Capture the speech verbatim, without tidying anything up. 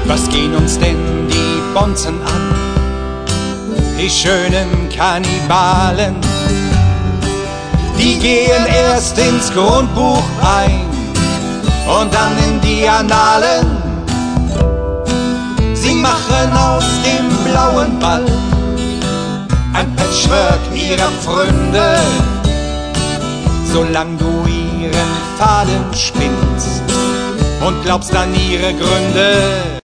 Was gehen uns denn die Bonzen an? Die schönen Kannibalen, die gehen erst ins Grundbuch ein und dann in die Annalen. Sie machen aus dem blauen Ball ein Patchwork ihrer Pfründe, solang du ihren Faden spinnst und glaubst an ihre Gründe.